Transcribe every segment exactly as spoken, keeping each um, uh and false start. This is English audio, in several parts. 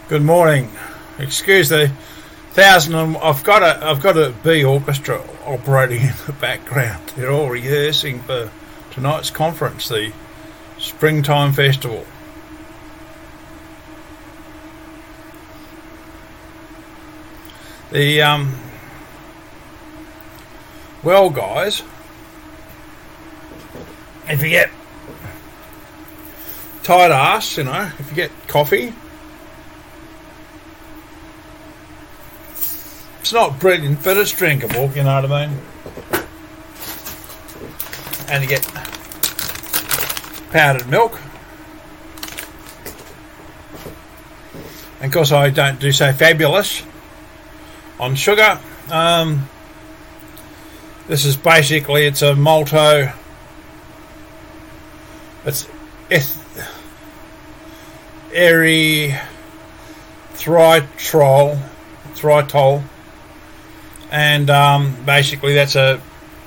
Good morning. Excuse the thousand. I've got a I've got a bee orchestra operating in the background. They're all rehearsing for tonight's conference, the Springtime Festival. The um. Well, guys, if you get tight ass, you know, if you get coffee. It's not brilliant, but it's drinkable, you know what I mean? And you get powdered milk. And of course I don't do so fabulous on sugar. Um, this is basically, it's a malto, it's eth- erythritol, erythritol. And um, basically that's a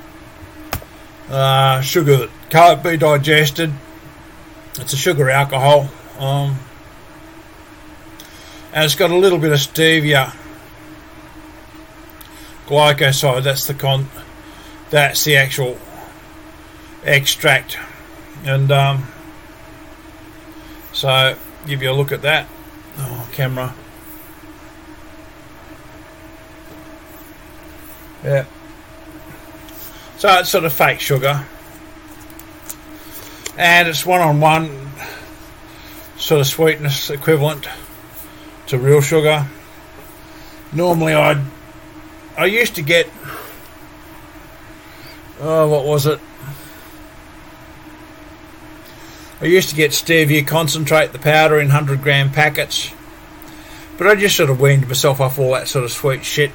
uh, sugar that can't be digested. It's a sugar alcohol, um, and it's got a little bit of stevia glycoside. That's the con. That's the actual extract, and um, so give you a look at that. Oh, camera. Yeah. So it's sort of fake sugar. And it's one on one sort of sweetness equivalent to real sugar. Normally I'd I used to get oh what was it? I used to get stevia concentrate, the powder, in one hundred gram packets. But I just sort of weaned myself off all that sort of sweet shit.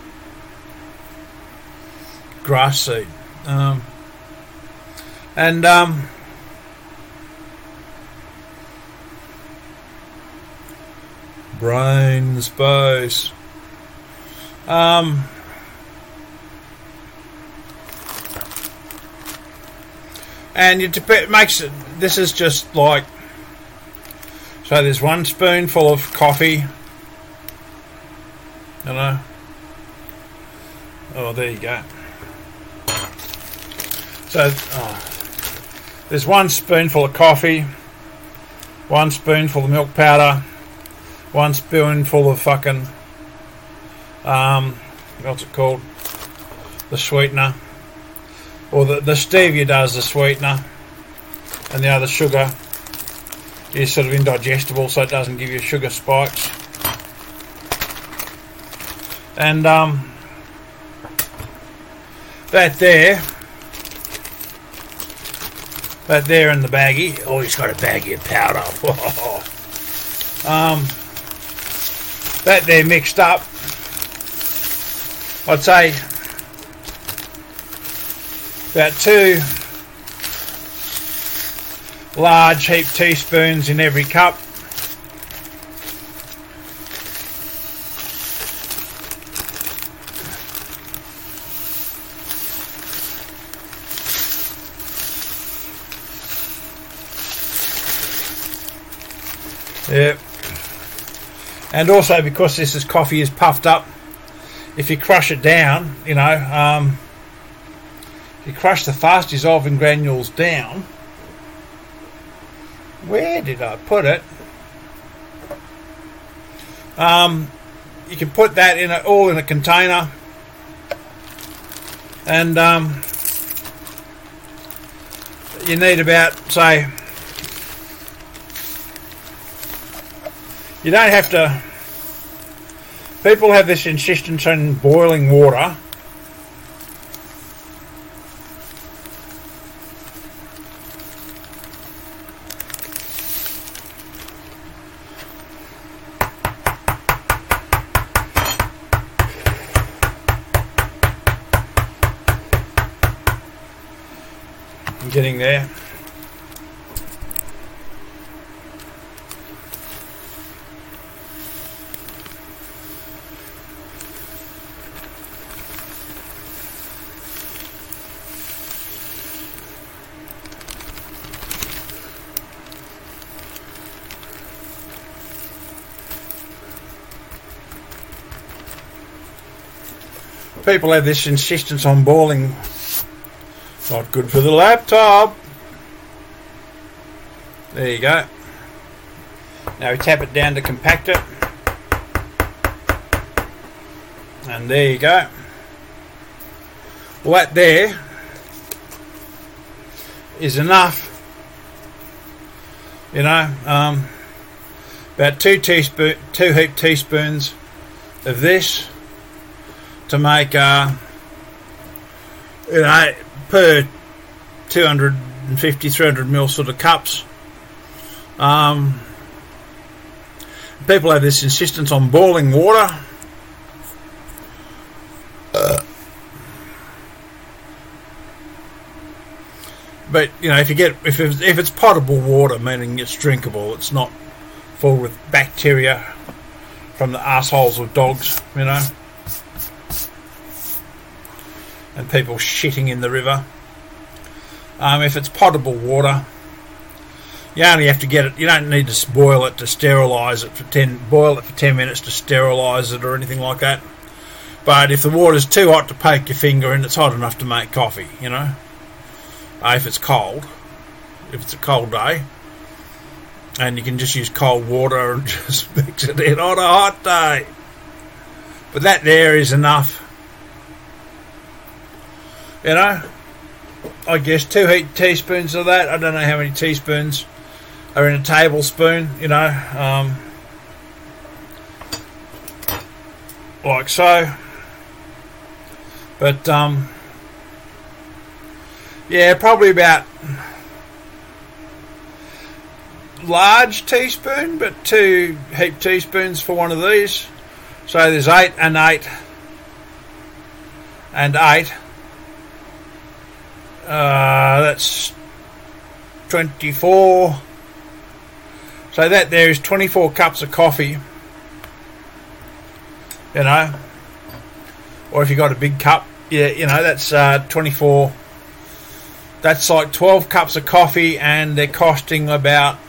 Grass seed, um, and um, brain space. Um, and it dep- makes it. This is just like so. There's one spoonful of coffee. You know. Oh, there you go. So oh, there's one spoonful of coffee, one spoonful of milk powder, one spoonful of fucking um, what's it called? The sweetener, or the the stevia does the sweetener, and the other sugar is sort of indigestible, so it doesn't give you sugar spikes. And um, that there. But there in the baggie, oh, he's got a baggie of powder. um, that there mixed up, I'd say about two large heaped teaspoons in every cup. Yeah, and also because this is coffee is puffed up, if you crush it down, you know, um, if you crush the fast dissolving granules down, where did I put it? Um, you can put that in a, all in a container, and um, you need about, say, you don't have to. People have this insistence on boiling water. I'm getting there. people have this insistence on boiling. Not good for the laptop. There you go. Now we tap it down to compact it. And there you go. Well, that there is enough. You know, um, about two teaspoon, two heap teaspoons of this to make, uh, you know, per two hundred fifty, three hundred mil sort of cups. Um, people have this insistence on boiling water. Uh, but you know, if you get if it's, if it's potable water, meaning it's drinkable, it's not full with bacteria from the assholes of dogs, you know, and people shitting in the river. Um, if it's potable water, you only have to get it. You don't need to boil it to sterilise it for ten. Boil it for ten minutes to sterilise it or anything like that. But if the water's too hot to poke your finger in, it's hot enough to make coffee. You know, uh, if it's cold, if it's a cold day, and you can just use cold water and just mix it in on a hot day. But that there is enough. You know, I guess two heat teaspoons of that. I don't know how many teaspoons are in a tablespoon, you know, um, like so. But, um, yeah, probably about large teaspoon, but two heap teaspoons for one of these. So there's eight and eight and eight. Uh, that's twenty-four. So that there is twenty-four cups of coffee, you know, or if you got a big cup, yeah, you know, that's uh, twenty-four. That's like twelve cups of coffee, and they're costing about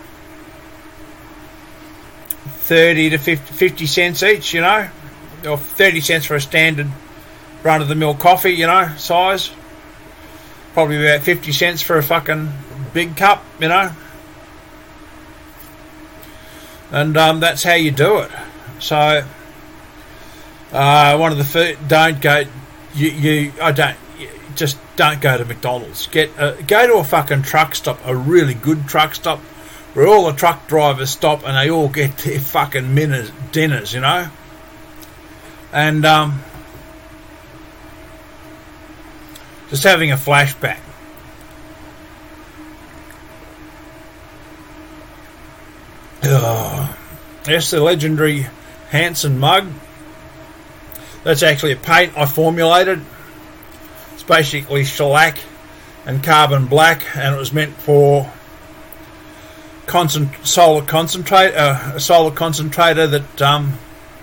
thirty to fifty cents each, you know, or thirty cents for a standard run-of-the-mill coffee, you know, size. Probably about fifty cents for a fucking big cup, you know. And um, that's how you do it. So, uh, one of the food, don't go, you, you, I don't, you just don't go to McDonald's. Get uh, go to a fucking truck stop, a really good truck stop, where all the truck drivers stop and they all get their fucking dinners, dinners, you know. And, um, just having a flashback. Oh, yes, the legendary Hanson mug. That's actually a paint I formulated. It's basically shellac and carbon black, and it was meant for concent- solar concentrate, uh, a solar concentrator that um,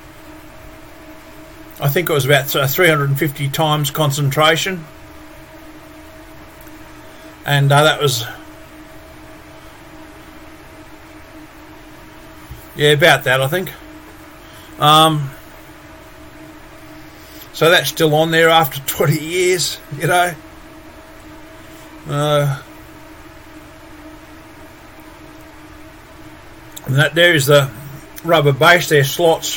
I think it was about three hundred fifty times concentration. And uh, that was, yeah, about that, I think. Um, so that's still on there after twenty years, you know. Uh, and that there is the rubber base, there slots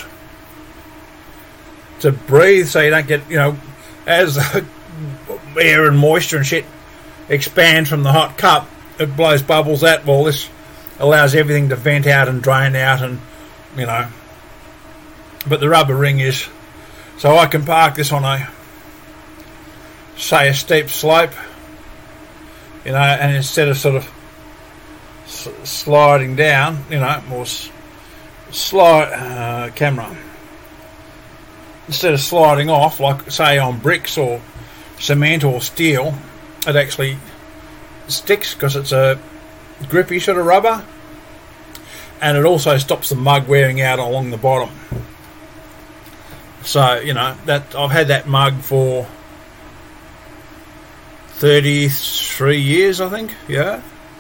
to breathe, so you don't get, you know, as air and moisture and shit expand from the hot cup, it blows bubbles out. Well, this allows everything to vent out and drain out, and you know, but the rubber ring is so I can park this on a, say, a steep slope, you know, and instead of sort of s- sliding down, you know, more s- slide uh, camera instead of sliding off like, say, on bricks or cement or steel, it actually sticks because it's a grippy sort of rubber, and it also stops the mug wearing out along the bottom. So, you know, that I've had that mug for thirty-three years, I think, yeah.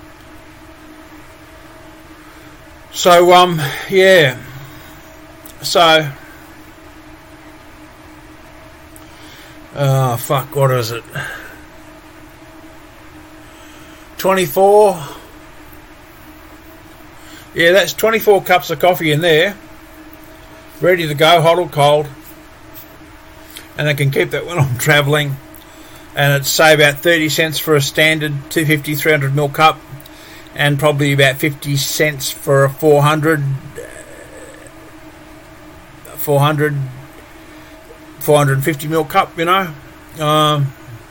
So, um, yeah. So, Oh, fuck, what is it? twenty-four. Yeah, that's twenty-four cups of coffee in there. Ready to go, hot or cold. And I can keep that when I'm travelling. And it's, say, about thirty cents for a standard two fifty, three hundred mil cup. And probably about fifty cents for a four hundred, four hundred, four hundred fifty mil cup, you know. Um,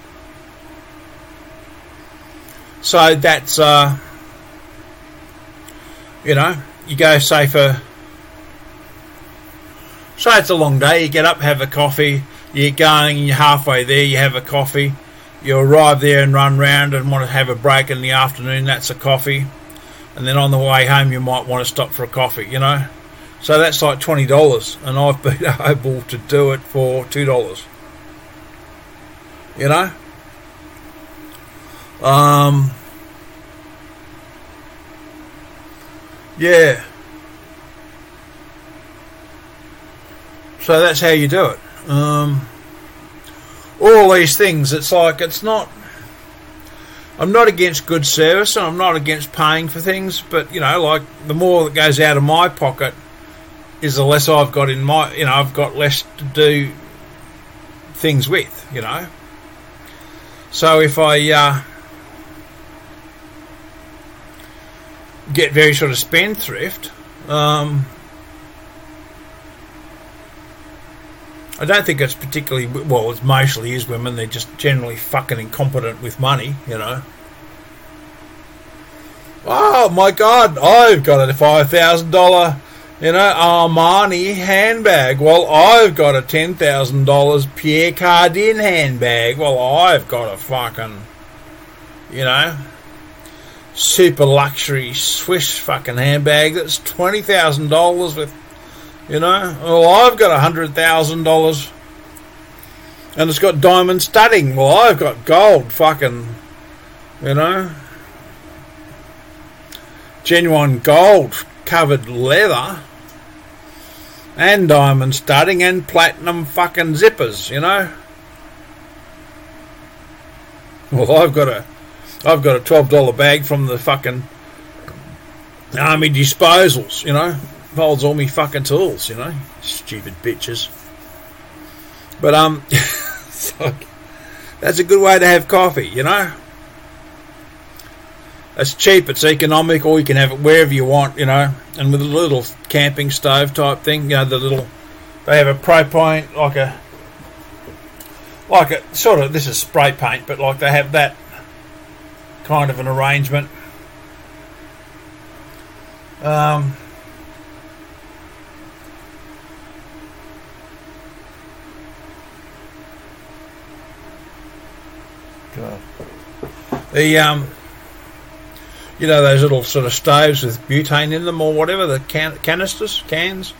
so that's, uh, you know, you go, say, for, say it's a long day, you get up, have a coffee, you get going, and you're halfway there, you have a coffee. You arrive there and run round and want to have a break in the afternoon, that's a coffee. And then on the way home you might want to stop for a coffee, you know. So that's like twenty dollars, and I've been able to do it for two dollars. You know? Um, yeah. So that's how you do it. Um... All these things, it's like, it's not, I'm not against good service and I'm not against paying for things, but, you know, like, the more that goes out of my pocket is the less I've got in my, you know, I've got less to do things with, you know. So if I uh, get very sort of spendthrift, um, I don't think it's particularly, well, it mostly is women. They're just generally fucking incompetent with money, you know. Oh, my God, I've got a five thousand dollars, you know, Armani handbag. Well, I've got a ten thousand dollars Pierre Cardin handbag. Well, I've got a fucking, you know, super luxury Swiss fucking handbag that's twenty thousand dollars with, you know, well, I've got one hundred thousand dollars and it's got diamond studding. Well, I've got gold fucking, you know, genuine gold covered leather and diamond studding and platinum fucking zippers, you know. Well, I've got a, I've got a twelve dollar bag from the fucking Army Disposals, you know. Holds all me fucking tools, you know. Stupid bitches. But, um, so, that's a good way to have coffee, you know. It's cheap, it's economic, or you can have it wherever you want, you know. And with a little camping stove type thing, you know, the little, they have a propane, like a, like a, sort of, this is spray paint, but like they have that kind of an arrangement. Um... God. The um, you know, those little sort of stoves with butane in them or whatever, the can- canisters, cans.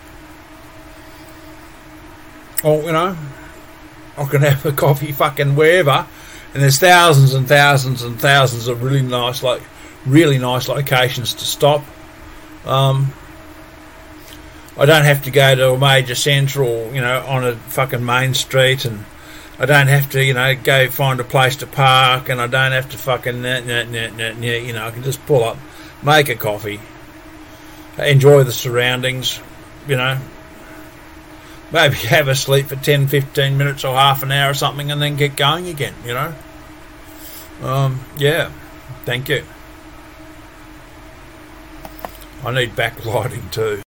Or, you know, I can have a coffee fucking wherever, and there's thousands and thousands and thousands of really nice, like really nice locations to stop. Um, I don't have to go to a major centre or, you know, on a fucking main street, and I don't have to, you know, go find a place to park, and I don't have to fucking, nah, nah, nah, nah, nah, you know, I can just pull up, make a coffee, enjoy the surroundings, you know, maybe have a sleep for ten, fifteen minutes or half an hour or something, and then get going again, you know. Um, yeah, thank you. I need backlighting too.